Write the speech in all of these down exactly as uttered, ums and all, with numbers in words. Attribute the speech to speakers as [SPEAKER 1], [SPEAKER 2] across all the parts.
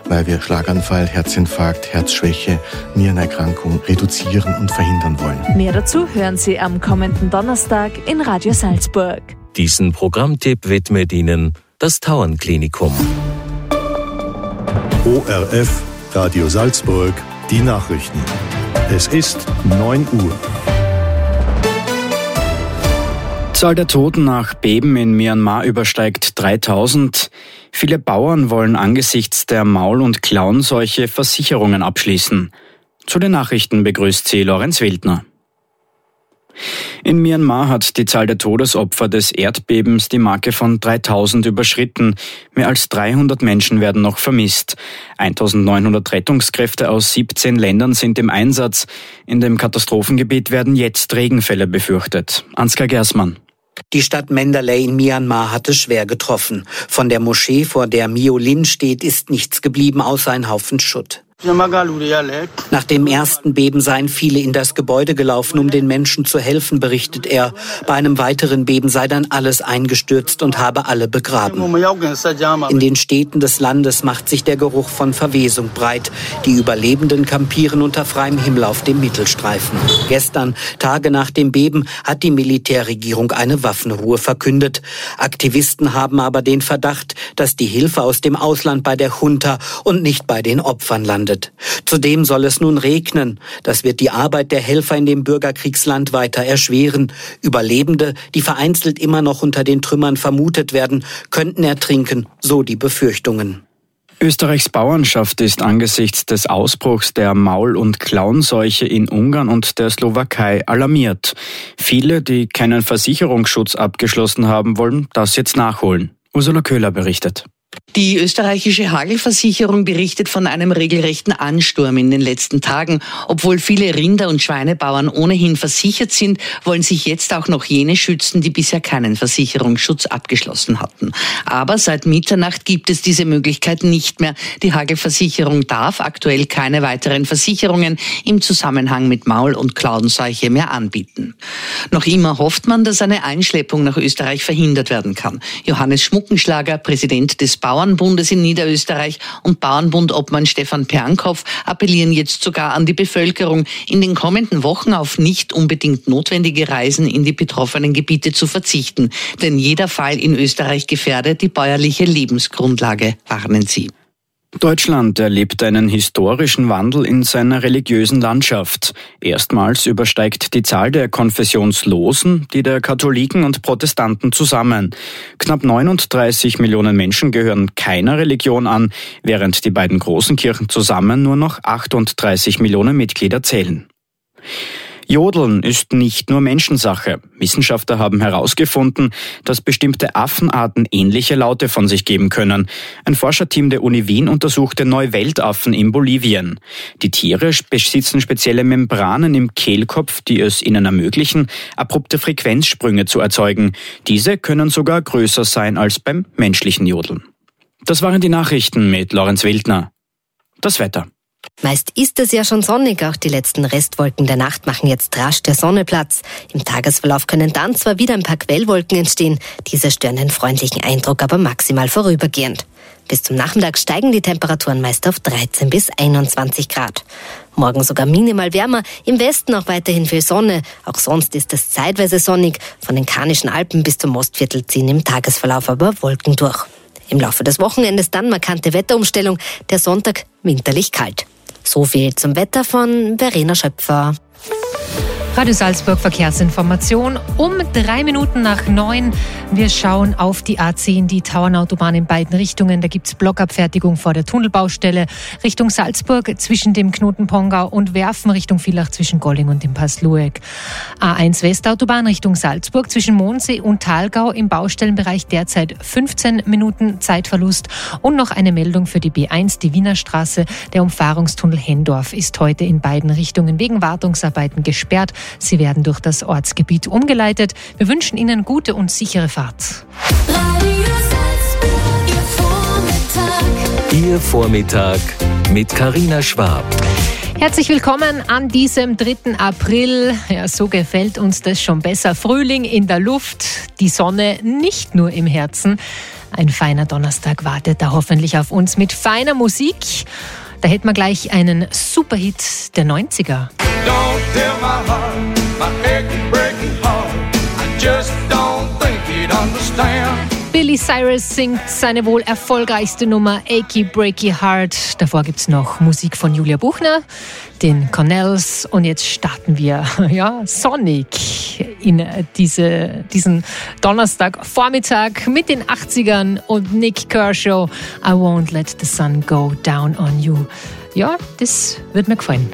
[SPEAKER 1] weil wir Schlaganfall, Herzinfarkt, Herzschwäche, Nierenerkrankung reduzieren und verhindern wollen.
[SPEAKER 2] Mehr dazu hören Sie am kommenden Donnerstag in Radio Salzburg.
[SPEAKER 3] Diesen Programmtipp widmet Ihnen das Tauernklinikum.
[SPEAKER 4] O R F, Radio Salzburg, die Nachrichten. Es ist neun Uhr.
[SPEAKER 5] Die Zahl der Toten nach Beben in Myanmar übersteigt dreitausend. Viele Bauern wollen angesichts der Maul- und Klauenseuche Versicherungen abschließen. Zu den Nachrichten begrüßt sie Lorenz Wildner. In Myanmar hat die Zahl der Todesopfer des Erdbebens die Marke von dreitausend überschritten. Mehr als dreihundert Menschen werden noch vermisst. eintausendneunhundert Rettungskräfte aus siebzehn Ländern sind im Einsatz. In dem Katastrophengebiet werden jetzt Regenfälle befürchtet. Ansgar Gersmann.
[SPEAKER 6] Die Stadt Mandalay in Myanmar hat es schwer getroffen. Von der Moschee, vor der Myo Lin steht, ist nichts geblieben, außer ein Haufen Schutt. Nach dem ersten Beben seien viele in das Gebäude gelaufen, um den Menschen zu helfen, berichtet er. Bei einem weiteren Beben sei dann alles eingestürzt und habe alle begraben. In den Städten des Landes macht sich der Geruch von Verwesung breit. Die Überlebenden kampieren unter freiem Himmel auf dem Mittelstreifen. Gestern, Tage nach dem Beben, hat die Militärregierung eine Waffenruhe verkündet. Aktivisten haben aber den Verdacht, dass die Hilfe aus dem Ausland bei der Junta und nicht bei den Opfern landet. Zudem soll es nun regnen. Das wird die Arbeit der Helfer in dem Bürgerkriegsland weiter erschweren. Überlebende, die vereinzelt immer noch unter den Trümmern vermutet werden, könnten ertrinken, so die Befürchtungen.
[SPEAKER 5] Österreichs Bauernschaft ist angesichts des Ausbruchs der Maul- und Klauenseuche in Ungarn und der Slowakei alarmiert. Viele, die keinen Versicherungsschutz abgeschlossen haben, wollen das jetzt nachholen. Ursula Köhler berichtet.
[SPEAKER 7] Die österreichische Hagelversicherung berichtet von einem regelrechten Ansturm in den letzten Tagen. Obwohl viele Rinder- und Schweinebauern ohnehin versichert sind, wollen sich jetzt auch noch jene schützen, die bisher keinen Versicherungsschutz abgeschlossen hatten. Aber seit Mitternacht gibt es diese Möglichkeit nicht mehr. Die Hagelversicherung darf aktuell keine weiteren Versicherungen im Zusammenhang mit Maul- und Klauenseuche mehr anbieten. Noch immer hofft man, dass eine Einschleppung nach Österreich verhindert werden kann. Johannes Schmuckenschlager, Präsident des Bauernbundes in Niederösterreich und Bauernbundobmann Stefan Pernkopf appellieren jetzt sogar an die Bevölkerung, in den kommenden Wochen auf nicht unbedingt notwendige Reisen in die betroffenen Gebiete zu verzichten. Denn jeder Fall in Österreich gefährdet die bäuerliche Lebensgrundlage, warnen sie.
[SPEAKER 5] Deutschland erlebt einen historischen Wandel in seiner religiösen Landschaft. Erstmals übersteigt die Zahl der Konfessionslosen die der Katholiken und Protestanten zusammen. Knapp neununddreißig Millionen Menschen gehören keiner Religion an, während die beiden großen Kirchen zusammen nur noch achtunddreißig Millionen Mitglieder zählen. Jodeln ist nicht nur Menschensache. Wissenschaftler haben herausgefunden, dass bestimmte Affenarten ähnliche Laute von sich geben können. Ein Forscherteam der Uni Wien untersuchte Neuweltaffen in Bolivien. Die Tiere besitzen spezielle Membranen im Kehlkopf, die es ihnen ermöglichen, abrupte Frequenzsprünge zu erzeugen. Diese können sogar größer sein als beim menschlichen Jodeln. Das waren die Nachrichten mit Lorenz Wildner. Das Wetter.
[SPEAKER 8] Meist ist es ja schon sonnig, auch die letzten Restwolken der Nacht machen jetzt rasch der Sonne Platz. Im Tagesverlauf können dann zwar wieder ein paar Quellwolken entstehen, diese stören den freundlichen Eindruck aber maximal vorübergehend. Bis zum Nachmittag steigen die Temperaturen meist auf dreizehn bis einundzwanzig Grad. Morgen sogar minimal wärmer, im Westen auch weiterhin viel Sonne. Auch sonst ist es zeitweise sonnig. Von den Karnischen Alpen bis zum Mostviertel ziehen im Tagesverlauf aber Wolken durch. Im Laufe des Wochenendes dann markante Wetterumstellung, der Sonntag winterlich kalt. So viel zum Wetter von Verena Schöpfer.
[SPEAKER 9] Radio Salzburg Verkehrsinformation um drei Minuten nach neun. Wir schauen auf die A zehn, die Tauernautobahn in beiden Richtungen. Da gibt's Blockabfertigung vor der Tunnelbaustelle Richtung Salzburg zwischen dem Knoten Pongau und Werfen Richtung Villach zwischen Golling und dem Pass Lueck. A eins Westautobahn Richtung Salzburg zwischen Mondsee und Thalgau im Baustellenbereich derzeit fünfzehn Minuten Zeitverlust. Und noch eine Meldung für die B eins, die Wiener Straße. Der Umfahrungstunnel Hendorf ist heute in beiden Richtungen wegen Wartungsarbeiten gesperrt. Sie werden durch das Ortsgebiet umgeleitet. Wir wünschen Ihnen gute und sichere Fahrt.
[SPEAKER 3] Ihr Vormittag mit Carina Schwab.
[SPEAKER 9] Herzlich willkommen an diesem dritten April. Ja, so gefällt uns das schon besser. Frühling in der Luft, die Sonne nicht nur im Herzen. Ein feiner Donnerstag wartet da hoffentlich auf uns mit feiner Musik. Da hätten wir gleich einen Superhit der neunziger.
[SPEAKER 10] Don't tell my heart, my aching, breaking heart. I just don't think you'd understand.
[SPEAKER 9] Billy Cyrus singt seine wohl erfolgreichste Nummer Achy Breaky Heart. Davor gibt's noch Musik von Julia Buchner, den Cornells, und jetzt starten wir ja, Sonic in diese, diesen Donnerstagvormittag mit den achtzigern und Nick Kershaw. I won't let the sun go down on you. Ja, das wird mir gefallen.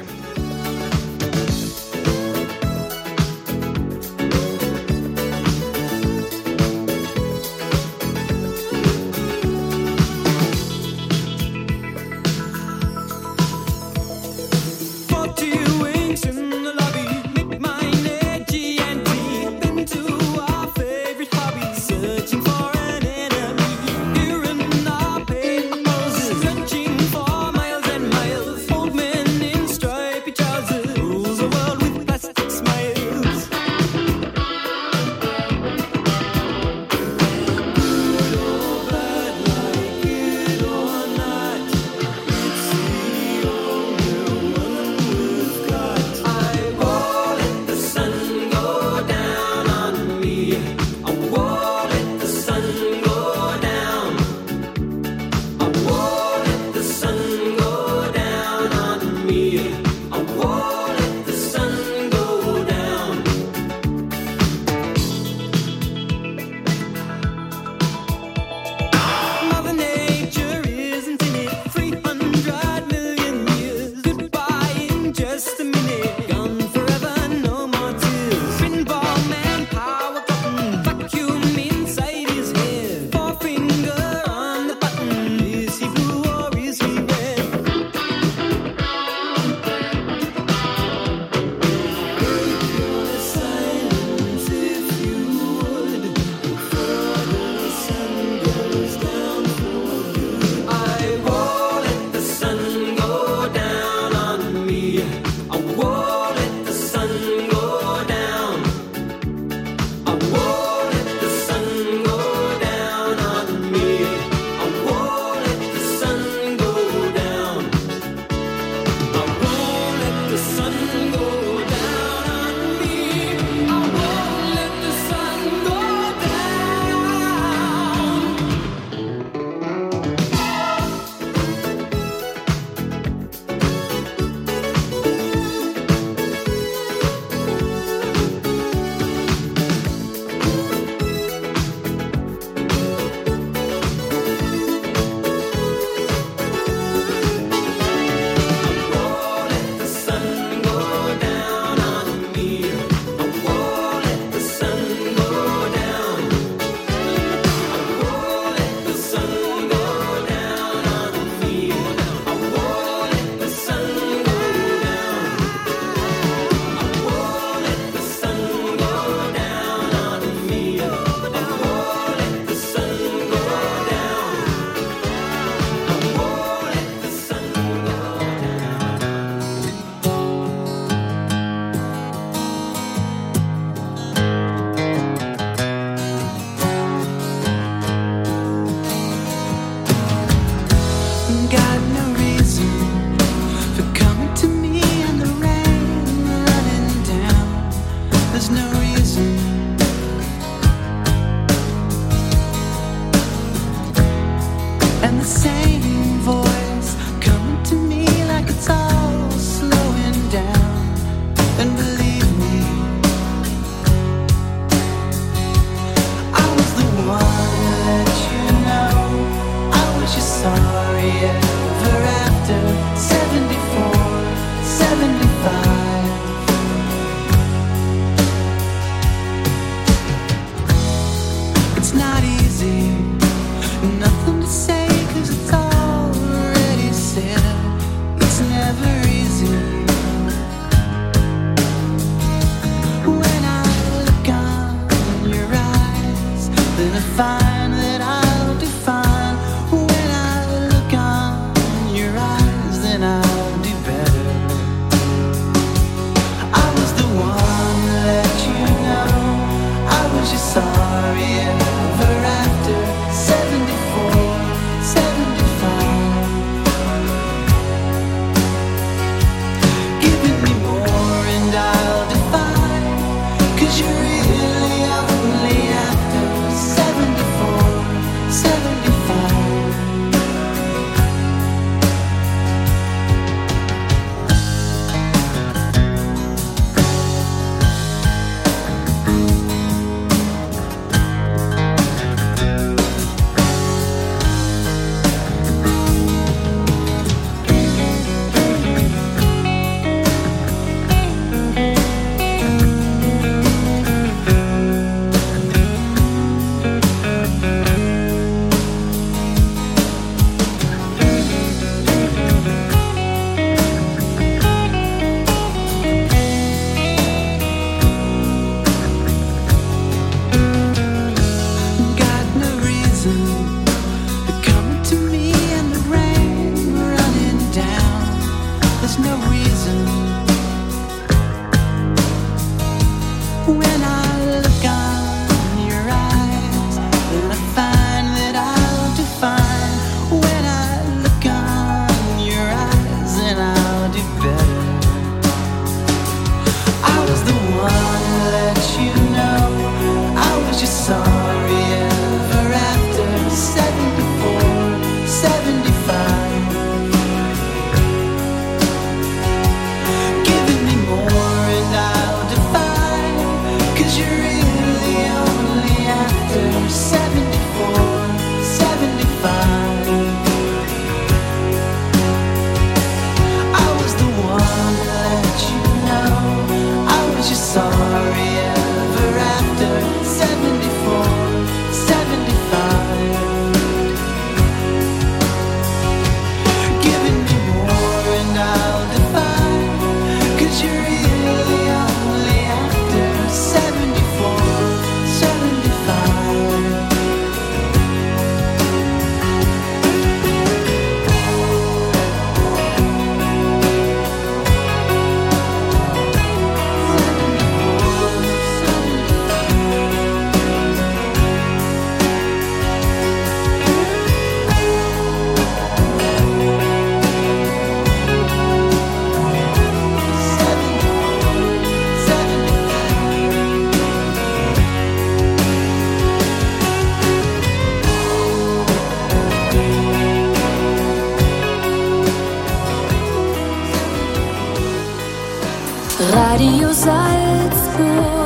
[SPEAKER 11] Radio Salzburg,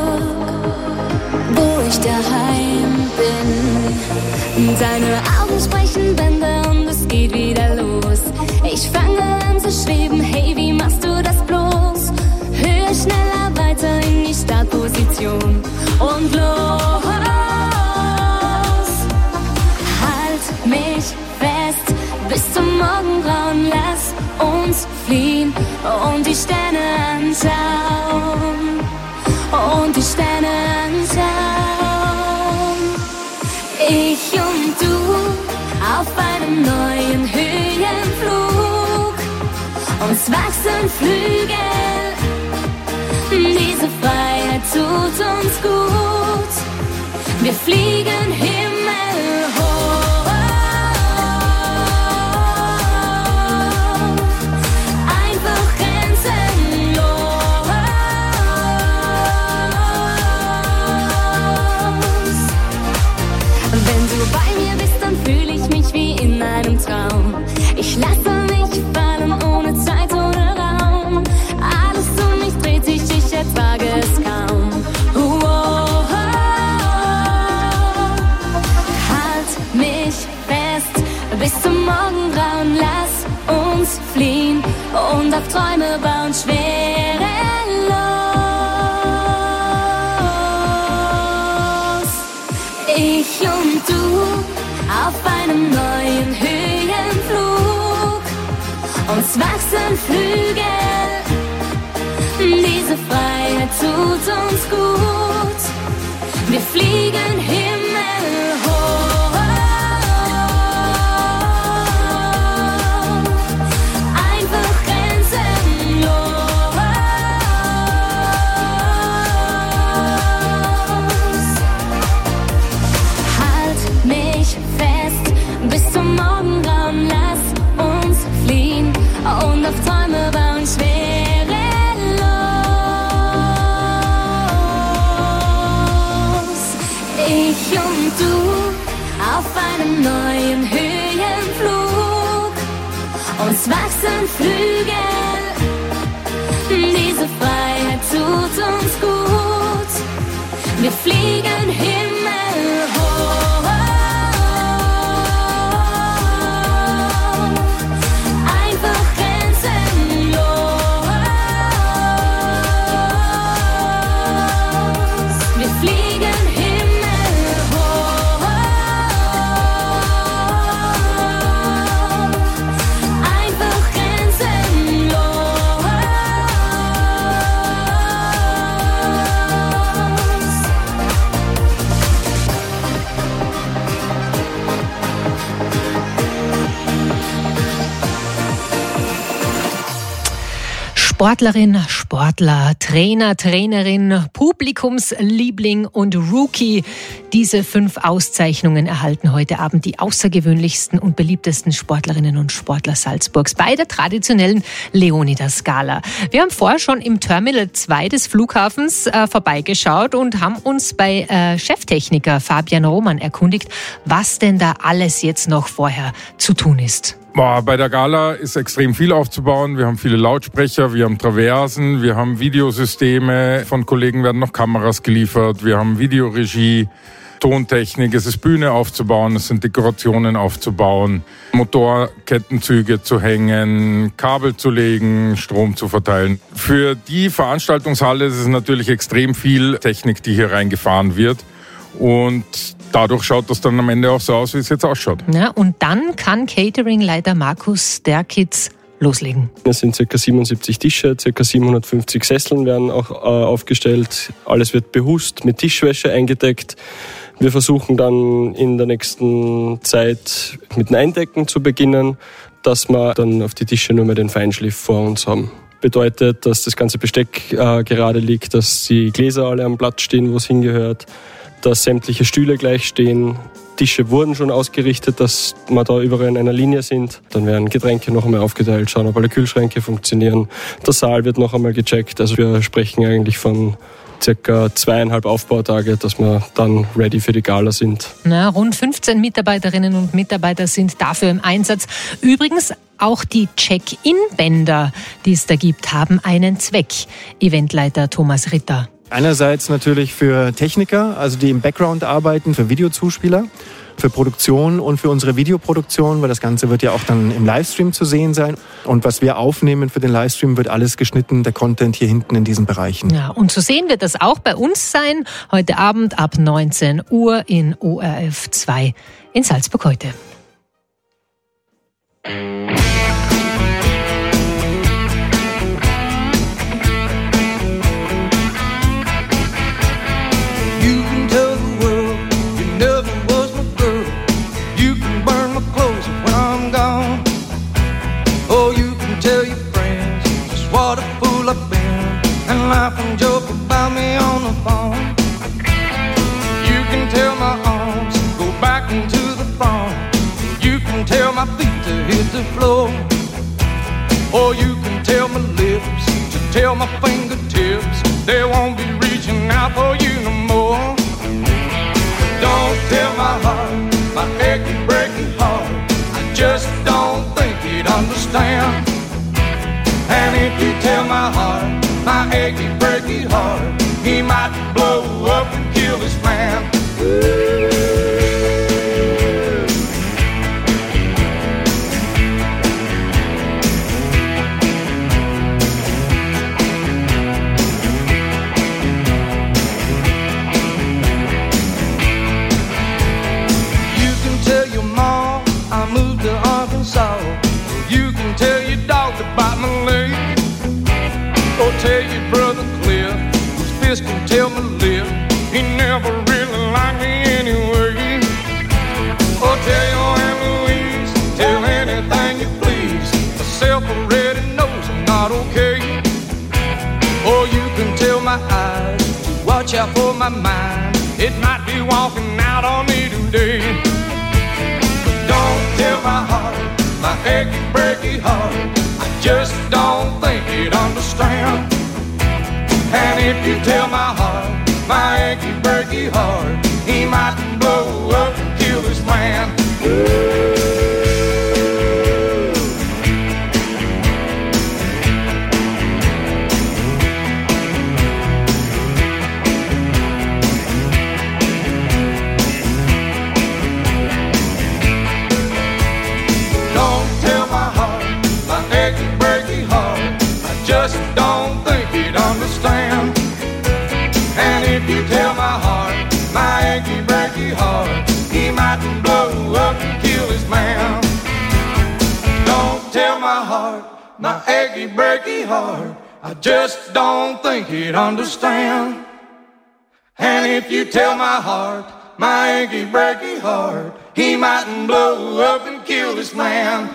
[SPEAKER 11] wo ich daheim bin. Deine Augen sprechen Bände und es geht wieder los. Ich fange an zu schweben, hey, wie machst du das bloß? Höher, schneller, weiter in die Startposition und los. Halt mich fest bis zum Morgengrauen, lass uns fliehen und die Sterne anschauen, und die Sterne anschauen. Ich und du auf einem neuen Höhenflug, uns wachsen Flügel, diese Freiheit tut uns gut, wir fliegen himmelhoch. Traum. Ich lasse mich fallen ohne Zeit, ohne Raum. Alles um mich dreht sich, ich ertrage es kaum. Wow. Halt mich fest bis zum Morgengrauen, lass uns fliehen und auf Träume bauen, schwerelos. Ich und du auf einem neuen Höhenflug, uns wachsen Flügel, diese Freiheit tut uns gut, wir fliegen himmelhoch. Einfach grenzenlos. Halt mich fest bis zum Morgengrauen, lass uns fliehen und auf Träume bauen, schwerelos. Ich und du auf einem neuen Höhenflug, uns wachsen Flügel, diese Freiheit tut uns gut, wir fliegen himmelhoch.
[SPEAKER 9] Sportlerin, Sportler, Trainer, Trainerin, Publikumsliebling und Rookie. Diese fünf Auszeichnungen erhalten heute Abend die außergewöhnlichsten und beliebtesten Sportlerinnen und Sportler Salzburgs bei der traditionellen Leonidas Gala. Wir haben vorher schon im Terminal zwei des Flughafens äh, vorbeigeschaut und haben uns bei äh, Cheftechniker Fabian Roman erkundigt, was denn da alles jetzt noch vorher zu tun ist.
[SPEAKER 12] Boah, bei der Gala ist extrem viel aufzubauen. Wir haben viele Lautsprecher, wir haben Traversen, wir haben Videosysteme. Von Kollegen werden noch Kameras geliefert. Wir haben Videoregie, Tontechnik. Es ist Bühne aufzubauen, es sind Dekorationen aufzubauen, Motorkettenzüge zu hängen, Kabel zu legen, Strom zu verteilen. Für die Veranstaltungshalle ist es natürlich extrem viel Technik, die hier reingefahren wird. Und dadurch schaut das dann am Ende auch so aus, wie es jetzt ausschaut.
[SPEAKER 9] Ja, und dann kann Cateringleiter Markus Derkitz loslegen.
[SPEAKER 13] Es sind ca. siebenundsiebzig Tische, ca. siebenhundertfünfzig Sesseln werden auch äh, aufgestellt. Alles wird behusst, mit Tischwäsche eingedeckt. Wir versuchen dann in der nächsten Zeit mit dem Eindecken zu beginnen, dass wir dann auf die Tische nur mehr den Feinschliff vor uns haben. Bedeutet, dass das ganze Besteck äh, gerade liegt, dass die Gläser alle am Platz stehen, wo es hingehört, dass sämtliche Stühle gleich stehen. Tische wurden schon ausgerichtet, dass wir da überall in einer Linie sind. Dann werden Getränke noch einmal aufgeteilt, schauen, ob alle Kühlschränke funktionieren. Der Saal wird noch einmal gecheckt. Also wir sprechen eigentlich von circa zweieinhalb Aufbautage, dass wir dann ready für die Gala sind.
[SPEAKER 9] Na, rund fünfzehn Mitarbeiterinnen und Mitarbeiter sind dafür im Einsatz. Übrigens auch die Check-in-Bänder, die es da gibt, haben einen Zweck. Eventleiter Thomas Ritter.
[SPEAKER 14] Einerseits natürlich für Techniker, also die im Background arbeiten, für Videozuspieler, für Produktion und für unsere Videoproduktion, weil das Ganze wird ja auch dann im Livestream zu sehen sein. Und was wir aufnehmen für den Livestream, wird alles geschnitten, der Content hier hinten in diesen Bereichen.
[SPEAKER 9] Ja, und zu sehen wird das auch bei uns sein, heute Abend ab neunzehn Uhr in O R F zwei in Salzburg heute.
[SPEAKER 10] Laugh and joke about me on the phone. You can tell my arms go back into the phone. You can tell my feet to hit the floor. Or you can tell my lips to tell my fingertips they won't be reaching out for you no more. Don't tell my heart, my achy, breaky heart, I just don't think he'd understand. And if you tell my heart, my achy, breaky heart, he might blow up and kill this man. You can tell your mom I moved to Arkansas. You can tell your dog to bite my leg. Or tell your brother Cliff, whose fist can tell my lip, he never really liked me anyway. Or tell your Aunt Louise, tell anything you please, myself already knows I'm not okay. Or you can tell my eyes to watch out for my mind, it might be walking out on me today. But don't tell my heart, my achy, breaky heart, I just don't think he'd understand. And if you tell my heart, my achy, breaky heart, he might blow up and kill this man. Don't tell my heart, my achy, breaky heart, I just don't think he'd understand. And if you tell my heart, my achy, breaky heart, he might blow up and kill his man. Don't tell my heart, my achy, breaky heart, I just don't think he'd understand. And if you tell my heart, my achy, breaky heart, he mightn't blow up and kill this man.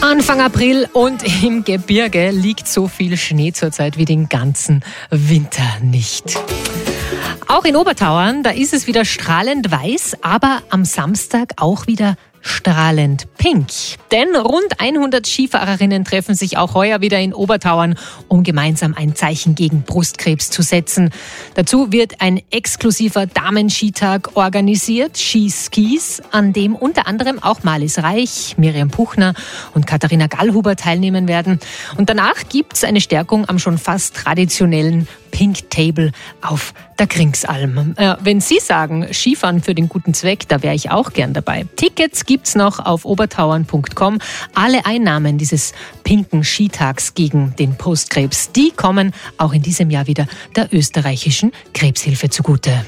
[SPEAKER 9] Anfang April und im Gebirge liegt so viel Schnee zurzeit wie den ganzen Winter nicht. Auch in Obertauern, da ist es wieder strahlend weiß, aber am Samstag auch wieder strahlend pink. Denn rund hundert Skifahrerinnen treffen sich auch heuer wieder in Obertauern, um gemeinsam ein Zeichen gegen Brustkrebs zu setzen. Dazu wird ein exklusiver Damenskitag organisiert, Ski-Skis, an dem unter anderem auch Marlies Reich, Miriam Puchner und Katharina Gallhuber teilnehmen werden. Und danach gibt's eine Stärkung am schon fast traditionellen Pink Table auf der Kringsalm. Äh, wenn Sie sagen, Skifahren für den guten Zweck, da wäre ich auch gern dabei. Tickets gibt's noch auf obertauern punkt com. Alle Einnahmen dieses pinken Skitags gegen den Brustkrebs, die kommen auch in diesem Jahr wieder der österreichischen Krebshilfe zugute.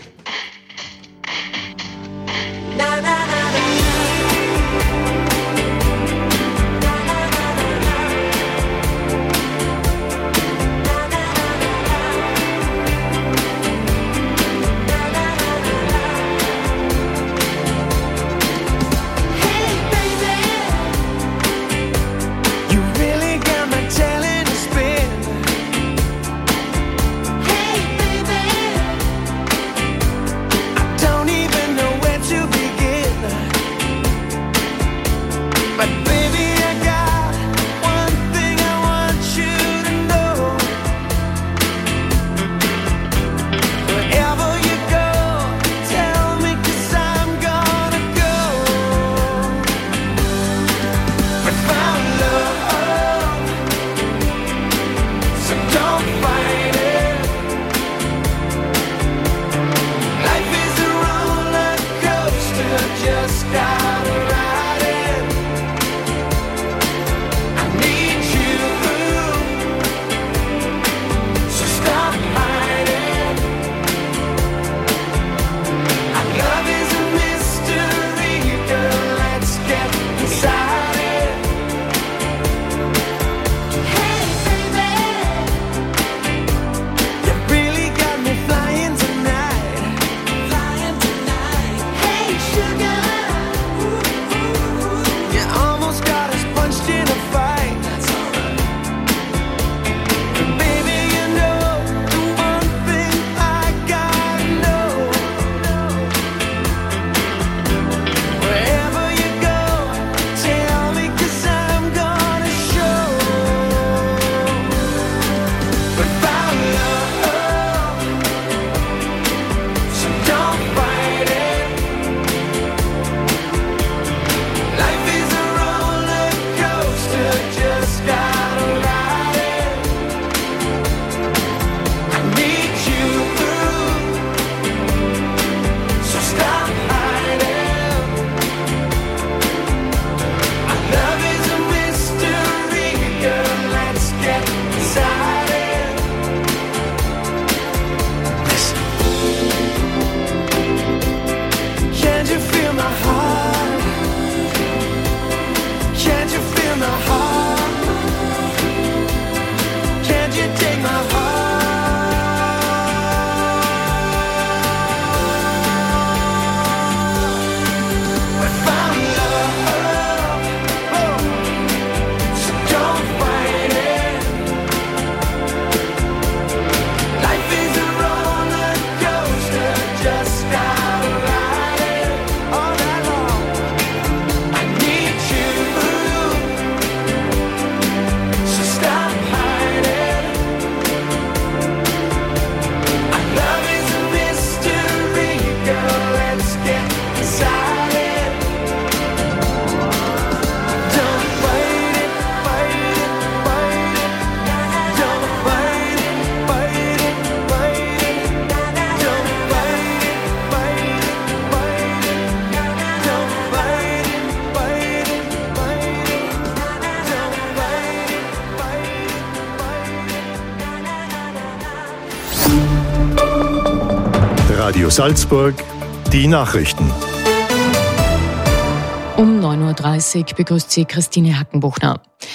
[SPEAKER 4] Radio Salzburg, die Nachrichten.
[SPEAKER 15] Um neun Uhr dreißig begrüßt sie Christine Hackenbuchner.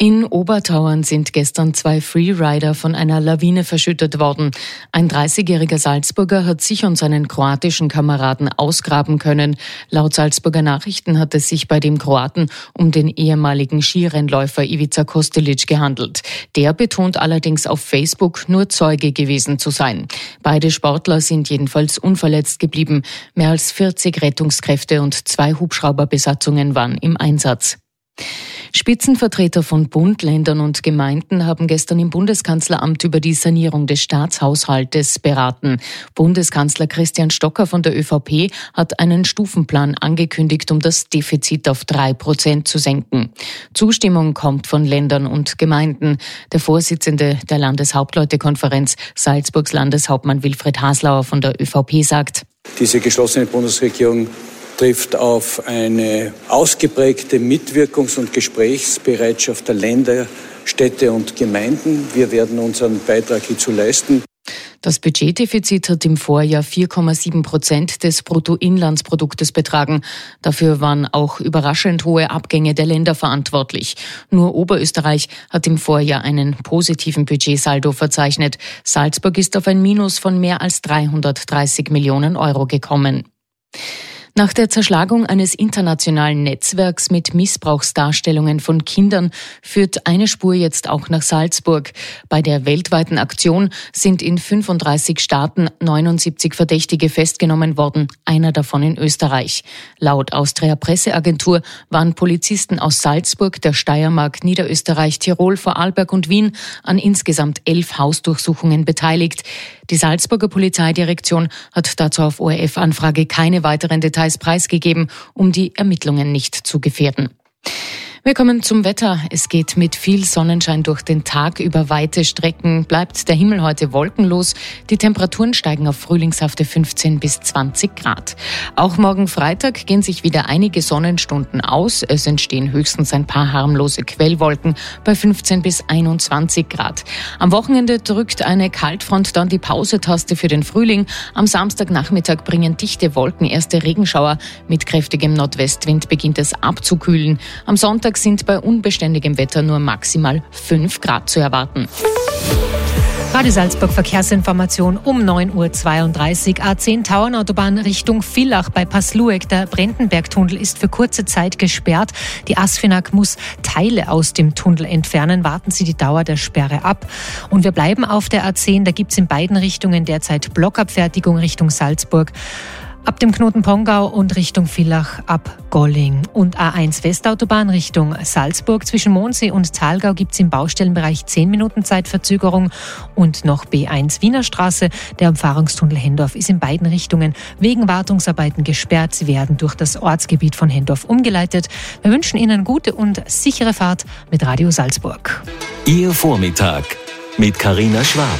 [SPEAKER 15] In Obertauern sind gestern zwei Freerider von einer Lawine verschüttet worden. Ein dreißigjähriger Salzburger hat sich und seinen kroatischen Kameraden ausgraben können. Laut Salzburger Nachrichten hat es sich bei dem Kroaten um den ehemaligen Skirennläufer Ivica Kostelic gehandelt. Der betont allerdings auf Facebook, nur Zeuge gewesen zu sein. Beide Sportler sind jedenfalls unverletzt geblieben. Mehr als vierzig Rettungskräfte und zwei Hubschrauberbesatzungen waren im Einsatz. Spitzenvertreter von Bund, Ländern und Gemeinden haben gestern im Bundeskanzleramt über die Sanierung des Staatshaushaltes beraten. Bundeskanzler Christian Stocker von der ÖVP hat einen Stufenplan angekündigt, um das Defizit auf drei Prozent zu senken. Zustimmung kommt von Ländern und Gemeinden. Der Vorsitzende der Landeshauptleutekonferenz, Salzburgs Landeshauptmann Wilfried Haslauer von der ÖVP, sagt:
[SPEAKER 16] Diese geschlossene Bundesregierung trifft auf eine ausgeprägte Mitwirkungs- und Gesprächsbereitschaft der Länder, Städte und Gemeinden. Wir werden unseren Beitrag hierzu leisten.
[SPEAKER 15] Das Budgetdefizit hat im Vorjahr vier Komma sieben Prozent des Bruttoinlandsproduktes betragen. Dafür waren auch überraschend hohe Abgänge der Länder verantwortlich. Nur Oberösterreich hat im Vorjahr einen positiven Budgetsaldo verzeichnet. Salzburg ist auf ein Minus von mehr als dreihundertdreißig Millionen Euro gekommen. Nach der Zerschlagung eines internationalen Netzwerks mit Missbrauchsdarstellungen von Kindern führt eine Spur jetzt auch nach Salzburg. Bei der weltweiten Aktion sind in fünfunddreißig Staaten neunundsiebzig Verdächtige festgenommen worden, einer davon in Österreich. Laut Austria Presseagentur waren Polizisten aus Salzburg, der Steiermark, Niederösterreich, Tirol, Vorarlberg und Wien an insgesamt elf Hausdurchsuchungen beteiligt. Die Salzburger Polizeidirektion hat dazu auf O R F-Anfrage keine weiteren Details preisgegeben, um die Ermittlungen nicht zu gefährden. Wir kommen zum Wetter. Es geht mit viel Sonnenschein durch den Tag. Über weite Strecken bleibt der Himmel heute wolkenlos. Die Temperaturen steigen auf frühlingshafte fünfzehn bis zwanzig Grad. Auch morgen Freitag gehen sich wieder einige Sonnenstunden aus. Es entstehen höchstens ein paar harmlose Quellwolken bei fünfzehn bis einundzwanzig Grad. Am Wochenende drückt eine Kaltfront dann die Pausetaste für den Frühling. Am Samstagnachmittag bringen dichte Wolken erste Regenschauer. Mit kräftigem Nordwestwind beginnt es abzukühlen. Am Sonntag sind bei unbeständigem Wetter nur maximal fünf Grad zu erwarten.
[SPEAKER 9] Radio Salzburg Verkehrsinformation um neun Uhr zweiunddreißig. A zehn Tauernautobahn Richtung Villach bei Passlueck. Der Brendenbergtunnel ist für kurze Zeit gesperrt. Die ASFINAG muss Teile aus dem Tunnel entfernen. Warten Sie die Dauer der Sperre ab. Und wir bleiben auf der A zehn. Da gibt es in beiden Richtungen derzeit Blockabfertigung Richtung Salzburg. Ab dem Knoten Pongau und Richtung Villach ab Golling. Und A eins Westautobahn Richtung Salzburg. Zwischen Mondsee und Thalgau gibt es im Baustellenbereich zehn Minuten Zeitverzögerung. Und noch B eins Wiener Straße. Der Umfahrungstunnel Hendorf ist in beiden Richtungen wegen Wartungsarbeiten gesperrt. Sie werden durch das Ortsgebiet von Hendorf umgeleitet. Wir wünschen Ihnen gute und sichere Fahrt mit Radio Salzburg.
[SPEAKER 3] Ihr Vormittag mit Carina Schwab.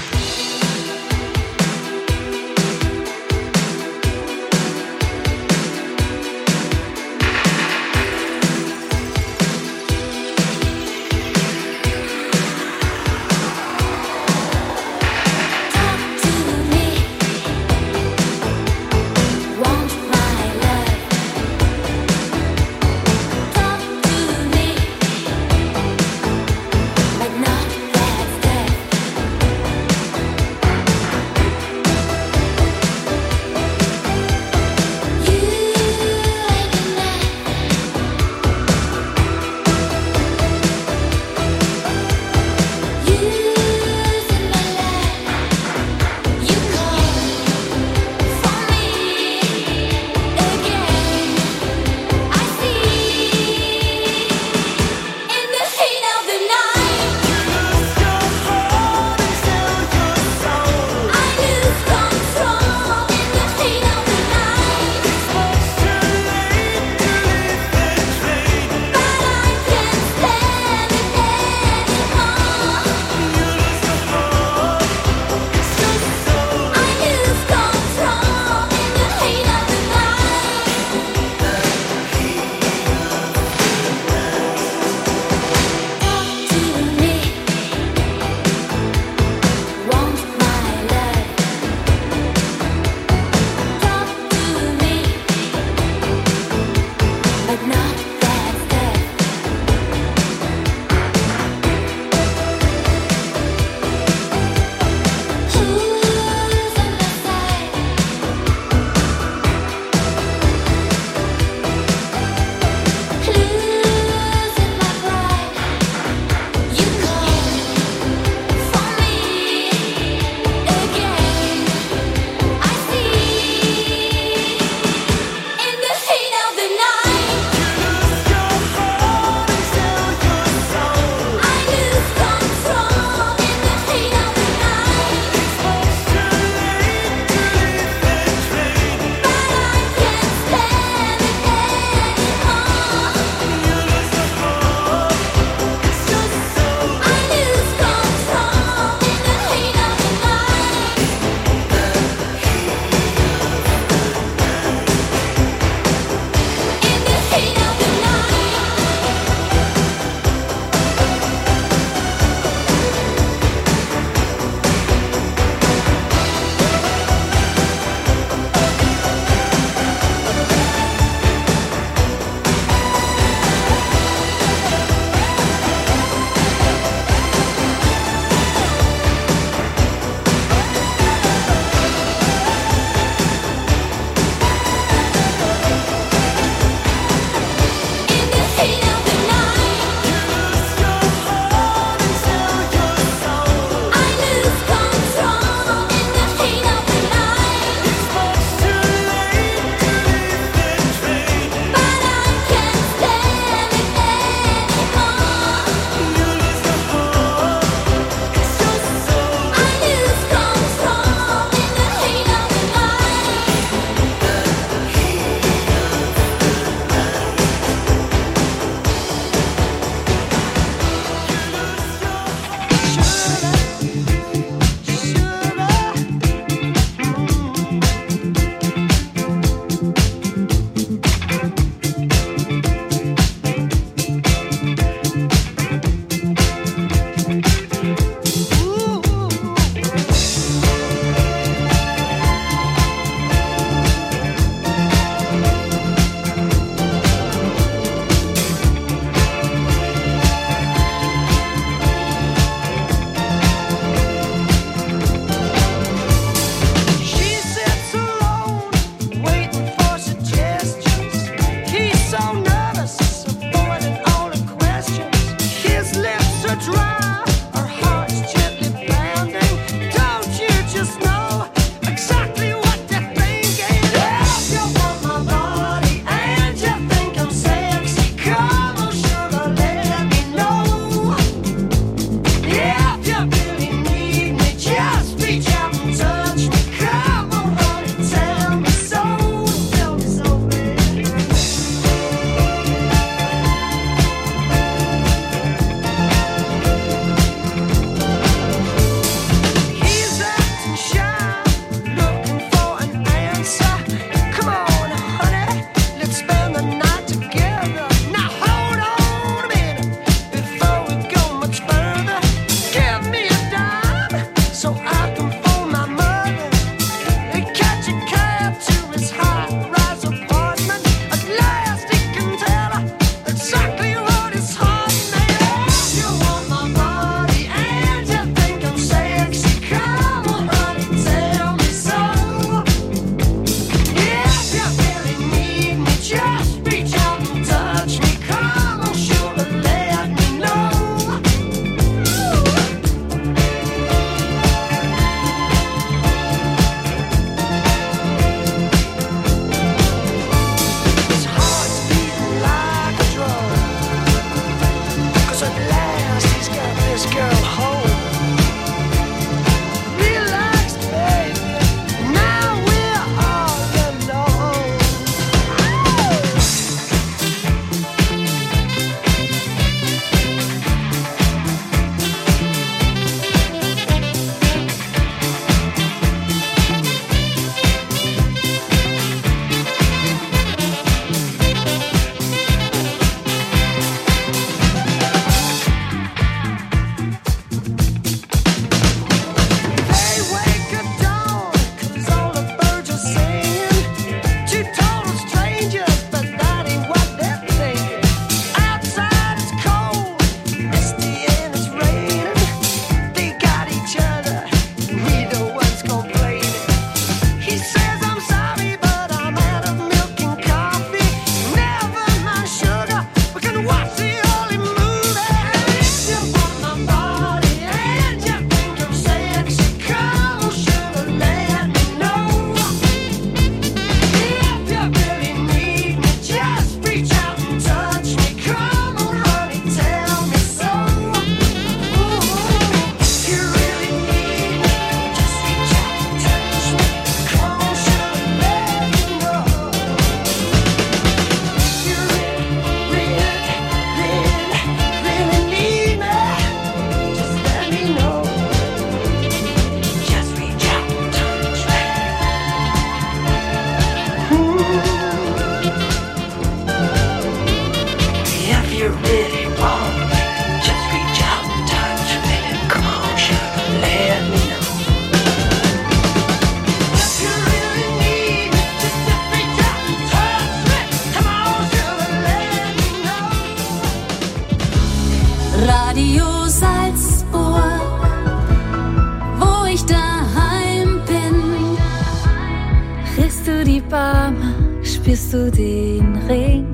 [SPEAKER 11] du die Bäume, spürst du den Regen.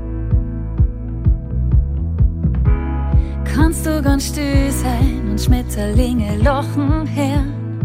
[SPEAKER 11] Kannst du ganz still sein und Schmetterlinge lachen her.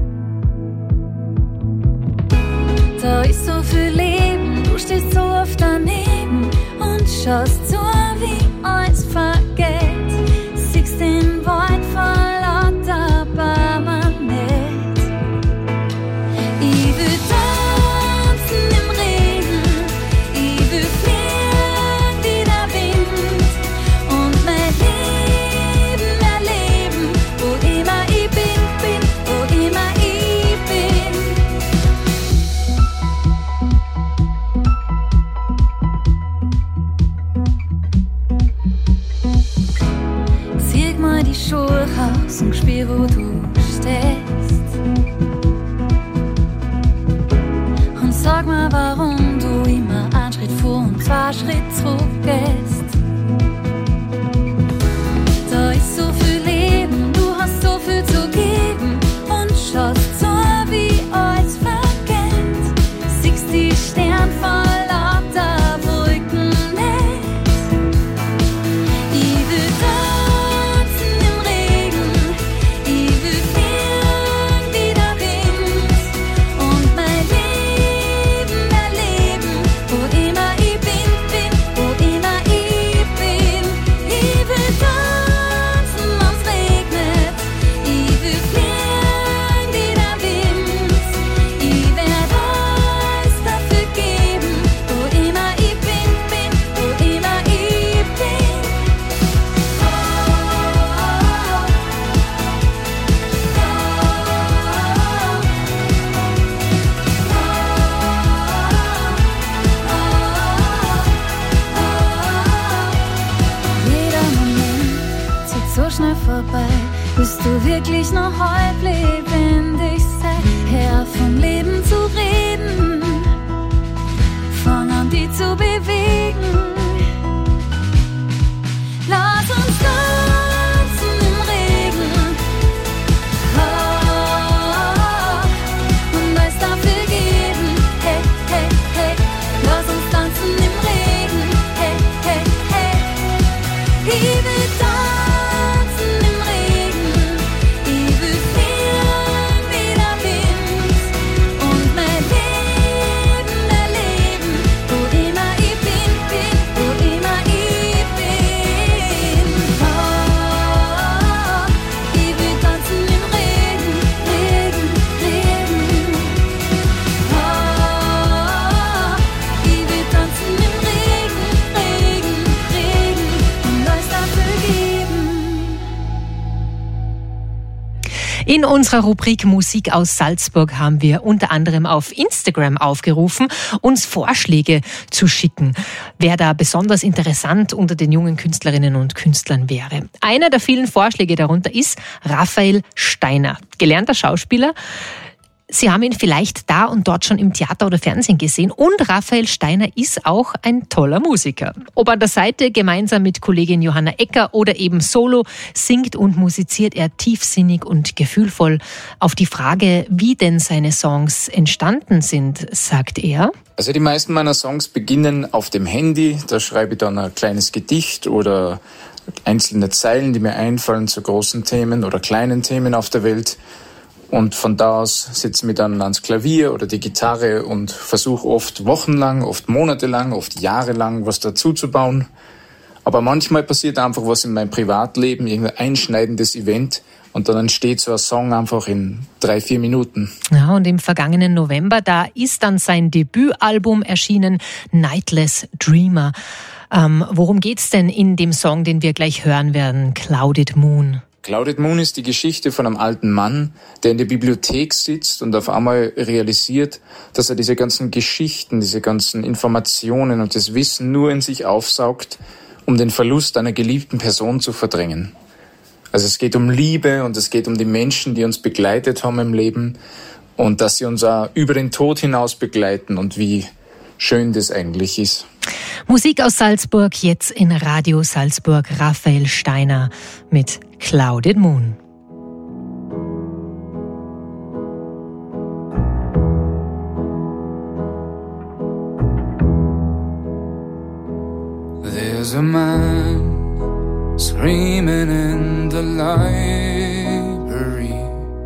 [SPEAKER 11] Da ist so viel Leben, du stehst so oft daneben und schaust so, wie alles vergeht. Siehst den Wald vor lauter Bäumen nicht. Ich will tanzen im Regen, ich will fliegen wie der Wind und mein Leben erleben, wo immer ich bin, bin, wo immer ich bin. Zieh mal die Schuhe raus und spür, wo du stehst. Und sag mal, warum du immer einen Schritt vor und zwei Schritt zurück gehst. Da ist so viel Leben, du hast so viel zu geben und schaust so, wie alles vergeht. Siehst die Sterne voll lauter Wolken nicht. Ich will tanzen im Regen, ich will fliegen wie der Wind und mein Leben erleben, wo immer ich bin, bin, wo immer ich bin. Ich will tanzen, wenn's regnet, ich will fliegen wie der Wind. Ich werd alles dafür geben, wo immer ich bin, bin, wo immer ich bin. Jeder Moment zieht so schnell vorbei. Willst du wirklich noch halb lebendig sein? Hör vom Leben zu reden, fang an die zu bewegen. Lass uns tanzen im Regen, oh, und alles dafür geben. Hey, hey, hey, lass uns tanzen im Regen. Hey, hey, hey, ich will tanzen im Regen, ich will fliegen wie der Wind und mein Leben erleben, wo immer ich bin, bin, wo immer ich bin. Oh, ich will tanzen im Regen, Regen, Regen. Oh, ich will tanzen im Regen, Regen, Regen und alles dafür geben.
[SPEAKER 9] In unserer Rubrik Musik aus Salzburg haben wir unter anderem auf Instagram aufgerufen, uns Vorschläge zu schicken, wer da besonders interessant unter den jungen Künstlerinnen und Künstlern wäre. Einer der vielen Vorschläge darunter ist Raphael Steiner, gelernter Schauspieler. Sie haben ihn vielleicht da und dort schon im Theater oder Fernsehen gesehen. Und Raphael Steiner ist auch ein toller Musiker. Ob an der Seite gemeinsam mit Kollegin Johanna Ecker oder eben solo, singt und musiziert er tiefsinnig und gefühlvoll. Auf die Frage, wie denn seine Songs entstanden sind, sagt er:
[SPEAKER 17] Also die meisten meiner Songs beginnen auf dem Handy. Da schreibe ich dann ein kleines Gedicht oder einzelne Zeilen, die mir einfallen zu großen Themen oder kleinen Themen auf der Welt. Und von da aus setze ich mich dann ans Klavier oder die Gitarre und versuche oft wochenlang, oft monatelang, oft jahrelang was dazu zu bauen. Aber manchmal passiert einfach was in meinem Privatleben, irgendein einschneidendes Event und dann entsteht so ein Song einfach in drei, vier Minuten.
[SPEAKER 9] Ja, und im vergangenen November, da ist dann sein Debütalbum erschienen, Nightless Dreamer. Ähm, worum geht's denn in dem Song, den wir gleich hören werden, Clouded Moon?
[SPEAKER 17] Clouded Moon ist die Geschichte von einem alten Mann, der in der Bibliothek sitzt und auf einmal realisiert, dass er diese ganzen Geschichten, diese ganzen Informationen und das Wissen nur in sich aufsaugt, um den Verlust einer geliebten Person zu verdrängen. Also es geht um Liebe und es geht um die Menschen, die uns begleitet haben im Leben und dass sie uns auch über den Tod hinaus begleiten und wie schön das eigentlich ist.
[SPEAKER 9] Musik aus Salzburg, jetzt in Radio Salzburg, Raphael Steiner mit Clouded Moon.
[SPEAKER 10] was a man screaming in the library,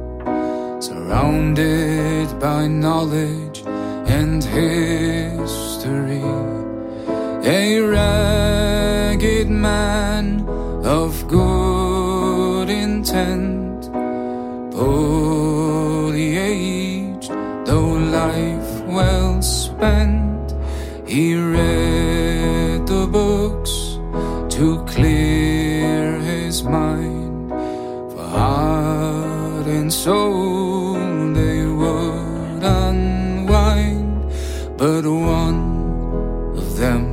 [SPEAKER 10] surrounded by knowledge and history. A ragged man of good intent, poorly aged, though life well spent. He read the books to clear his mind, for heart and soul they would unwind. But one of them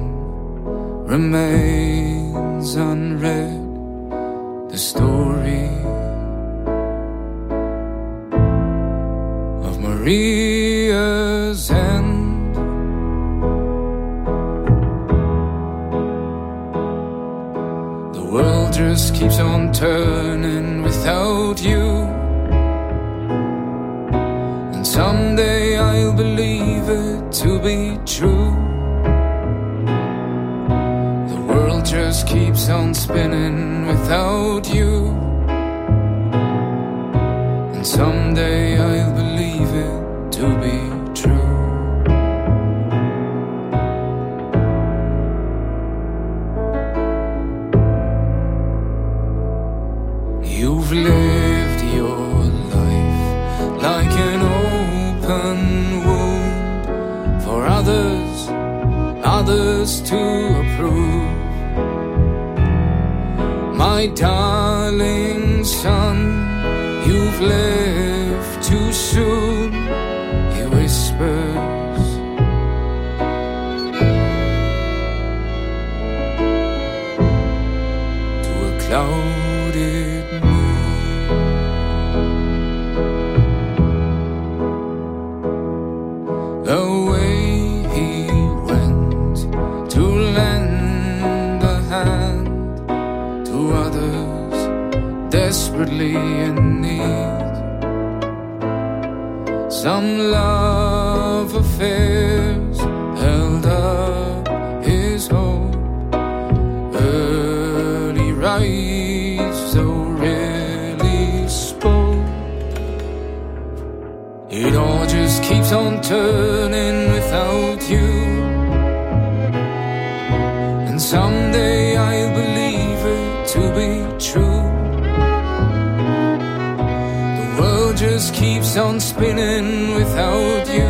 [SPEAKER 10] remains unread, the story of Maria's end. The world just keeps on turning without you, and someday I'll believe it to be true. The world just keeps on spinning without you, and someday I'll believe it to be true. You've lived your life like an open wound, for others, others to approve. My darling son, you've left too soon, he whispers. To a clouded moon. Away he went to lend a hand to others desperately in need. Some love affairs held up his hope. Early rise, so rarely spoke. It all just keeps on turning without you, and someday I'll believe it to be true. The world just keeps on spinning without you,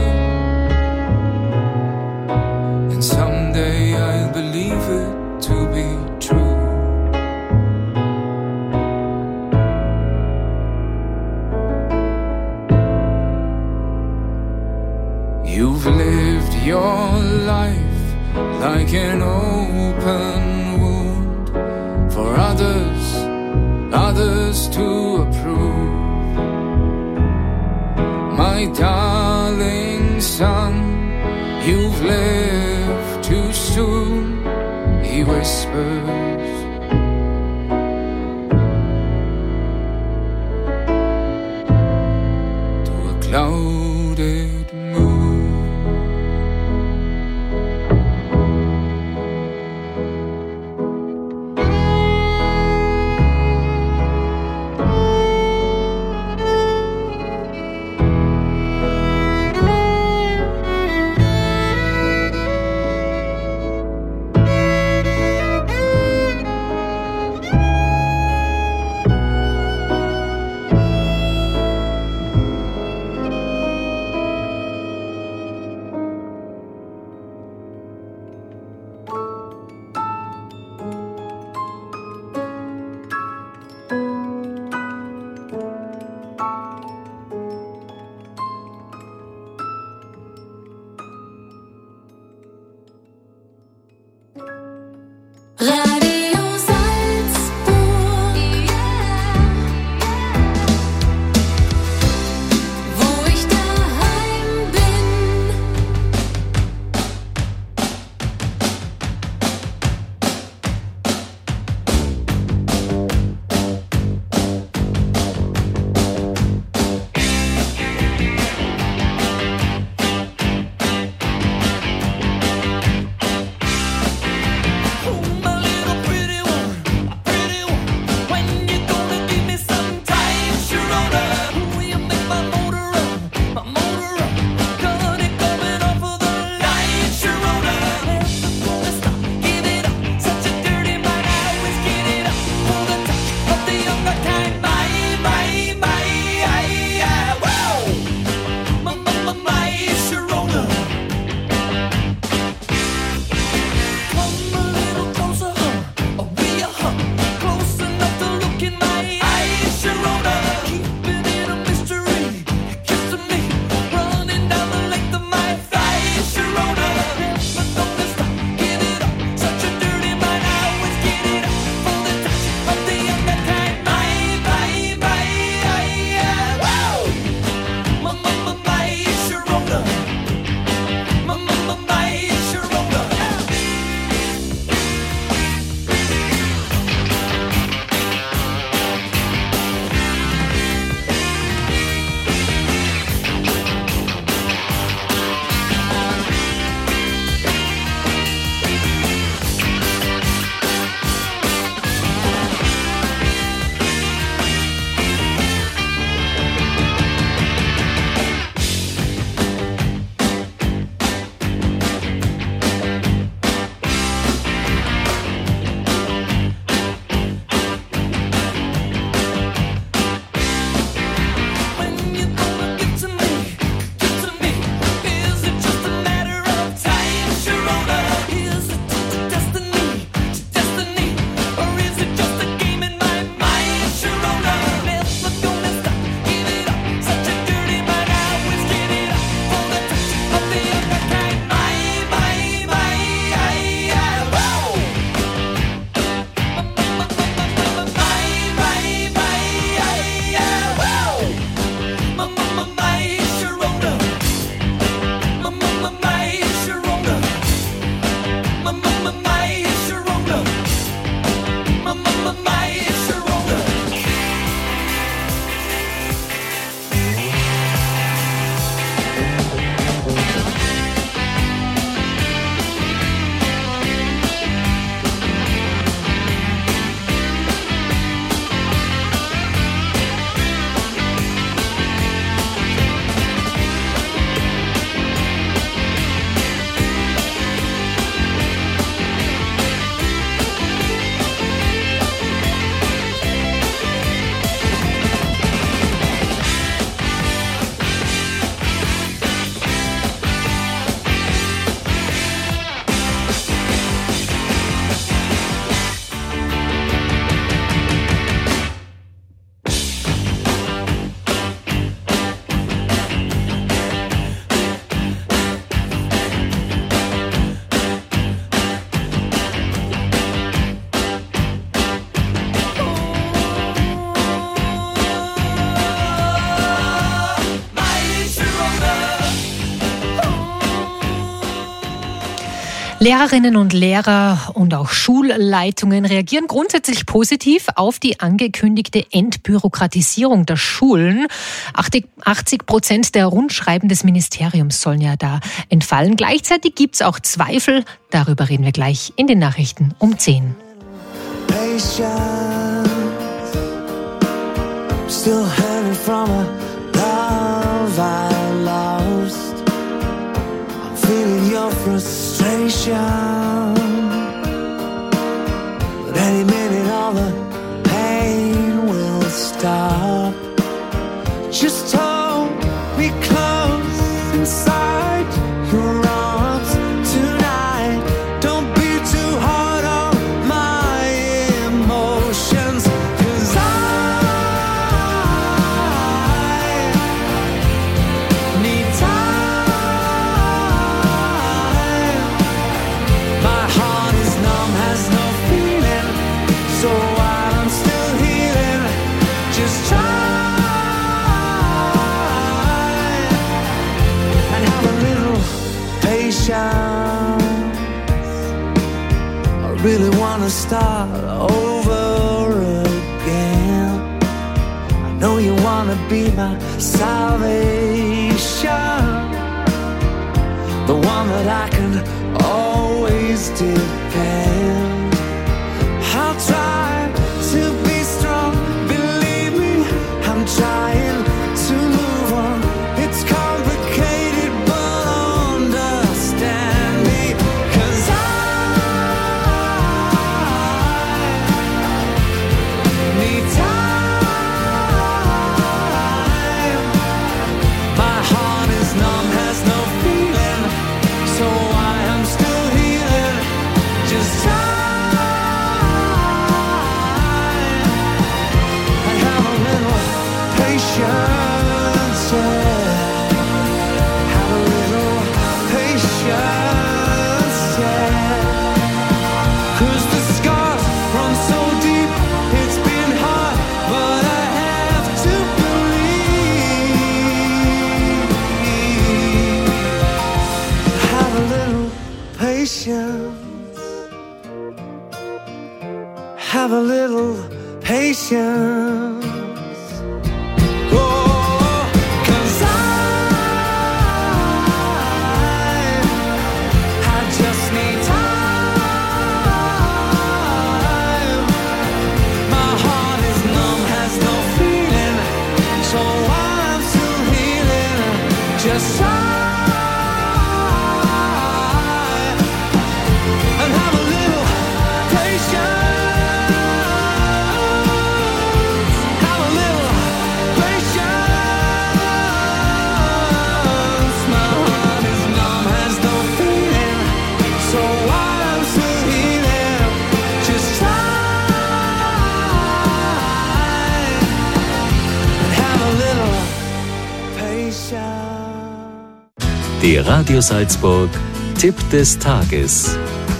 [SPEAKER 10] and someday I'll believe it to be true. You've lived your life like an open wound, for others, others to approve. My darling son, you've left too soon, he whispers. To a clouded moon.
[SPEAKER 9] Lehrerinnen und Lehrer und auch Schulleitungen reagieren grundsätzlich positiv auf die angekündigte Entbürokratisierung der Schulen. achtzig Prozent der Rundschreiben des Ministeriums sollen ja da entfallen. Gleichzeitig gibt es auch Zweifel. Darüber reden wir gleich in den Nachrichten um zehn.
[SPEAKER 10] Still hanging from a love I lost. I'm feeling your frustration. But any minute all the pain will stop. Just hold me close inside your arms tonight. Don't be too hard on my emotions. Cause I I really wanna start over again. I know you wanna be my salvation, the one that I can always depend. I'll try to be strong, believe me, I'm trying to move on. It's complicated, but understand me. Cause I need time. My heart is numb, has no feeling, so I am still healing. Just time. I have a little patience, yeah. Have a little patience, yeah. Cause the scars run so deep, it's been hard, but I have to believe. Have a little patience. Have a little patience. Oh, 'cause I, I just need time. My heart is numb, has no feeling, so I'm still healing. Just try and have a little patience.
[SPEAKER 3] Der Radio Salzburg Tipp des Tages.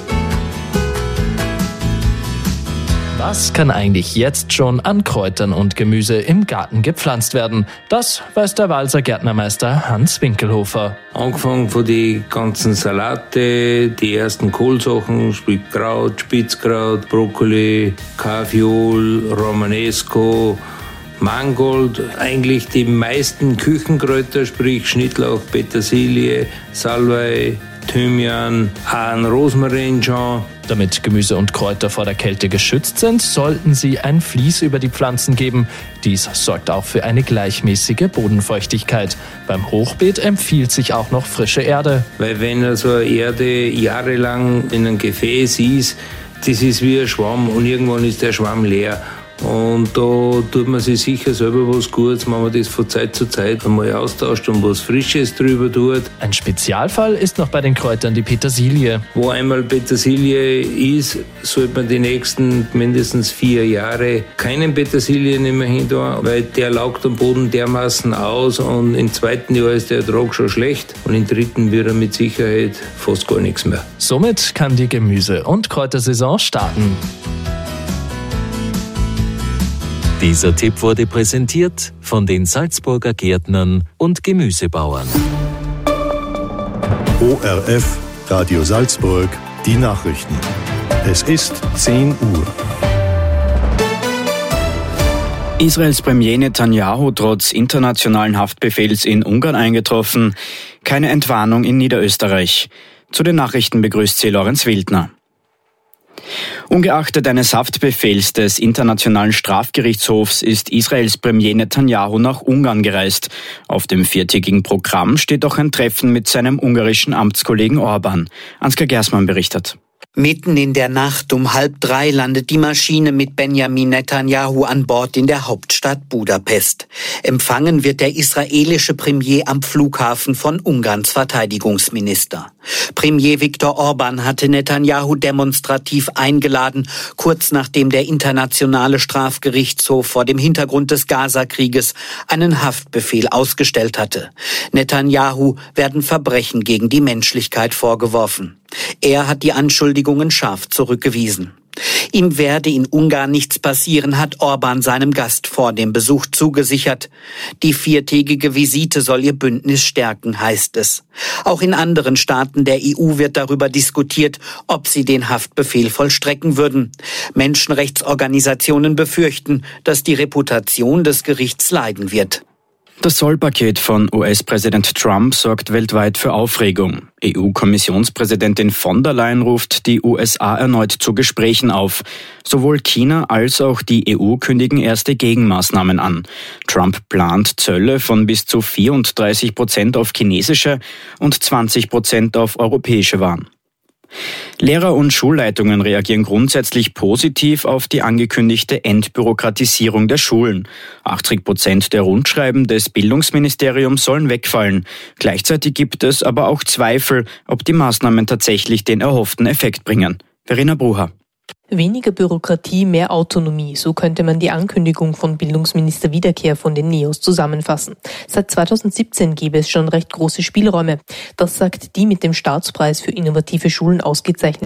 [SPEAKER 3] Was kann eigentlich jetzt schon an Kräutern und Gemüse im Garten gepflanzt werden? Das weiß der Walser Gärtnermeister Hans Winkelhofer.
[SPEAKER 18] Angefangen von die ganzen Salate, die ersten Kohlsachen, sprich Kraut, Spitzkraut, Brokkoli, Kaviol, Romanesco, Mangold, eigentlich die meisten Küchenkräuter, sprich Schnittlauch, Petersilie, Salbei, Thymian, ein Rosmarin schon.
[SPEAKER 3] Damit Gemüse und Kräuter vor der Kälte geschützt sind, sollten sie ein Vlies über die Pflanzen geben. Dies sorgt auch für eine gleichmäßige Bodenfeuchtigkeit. Beim Hochbeet empfiehlt sich auch noch frische Erde.
[SPEAKER 18] Weil wenn also eine Erde jahrelang in einem Gefäß ist, das ist wie ein Schwamm und irgendwann ist der Schwamm leer. Und da tut man sich sicher selber was Gutes, wenn man das von Zeit zu Zeit einmal austauscht und was Frisches drüber tut.
[SPEAKER 3] Ein Spezialfall ist noch bei den Kräutern die Petersilie.
[SPEAKER 18] Wo einmal Petersilie ist, sollte man die nächsten mindestens vier Jahre keinen Petersilie mehr hin tun, weil der laugt am Boden dermaßen aus und im zweiten Jahr ist der Ertrag schon schlecht und im dritten wird er mit Sicherheit fast gar nichts mehr.
[SPEAKER 3] Somit kann die Gemüse- und Kräutersaison starten. Dieser Tipp wurde präsentiert von den Salzburger Gärtnern und Gemüsebauern.
[SPEAKER 4] O R F, Radio Salzburg, die Nachrichten. Es ist zehn Uhr.
[SPEAKER 5] Israels Premier Netanyahu trotz internationalen Haftbefehls in Ungarn eingetroffen. Keine Entwarnung in Niederösterreich. Zu den Nachrichten begrüßt sie Lorenz Wildner. Ungeachtet eines Haftbefehls des Internationalen Strafgerichtshofs ist Israels Premier Netanyahu nach Ungarn gereist. Auf dem viertägigen Programm steht auch ein Treffen mit seinem ungarischen Amtskollegen Orban. Ansgar Gersmann berichtet.
[SPEAKER 6] Mitten in der Nacht um halb drei landet die Maschine mit Benjamin Netanyahu an Bord in der Hauptstadt Budapest. Empfangen wird der israelische Premier am Flughafen von Ungarns Verteidigungsminister. Premier Viktor Orban hatte Netanyahu demonstrativ eingeladen, kurz nachdem der Internationale Strafgerichtshof vor dem Hintergrund des Gaza-Krieges einen Haftbefehl ausgestellt hatte. Netanyahu werden Verbrechen gegen die Menschlichkeit vorgeworfen. Er hat die Anschuldigungen scharf zurückgewiesen. Ihm werde in Ungarn nichts passieren, hat Orban seinem Gast vor dem Besuch zugesichert. Die viertägige Visite soll ihr Bündnis stärken, heißt es. Auch in anderen Staaten der E U wird darüber diskutiert, ob sie den Haftbefehl vollstrecken würden. Menschenrechtsorganisationen befürchten, dass die Reputation des Gerichts leiden wird.
[SPEAKER 5] Das Zollpaket von U S-Präsident Trump sorgt weltweit für Aufregung. E U-Kommissionspräsidentin von der Leyen ruft die U S A erneut zu Gesprächen auf. Sowohl China als auch die E U kündigen erste Gegenmaßnahmen an. Trump plant Zölle von bis zu vierunddreißig Prozent auf chinesische und zwanzig Prozent auf europäische Waren. Lehrer und Schulleitungen reagieren grundsätzlich positiv auf die angekündigte Entbürokratisierung der Schulen. achtzig Prozent der Rundschreiben des Bildungsministeriums sollen wegfallen. Gleichzeitig gibt es aber auch Zweifel, ob die Maßnahmen tatsächlich den erhofften Effekt bringen. Verena Brucher.
[SPEAKER 19] Weniger Bürokratie, mehr Autonomie. So könnte man die Ankündigung von Bildungsminister Wiederkehr von den Neos zusammenfassen. Seit zweitausendsiebzehn gäbe es schon recht große Spielräume. Das sagt die mit dem Staatspreis für innovative Schulen ausgezeichnete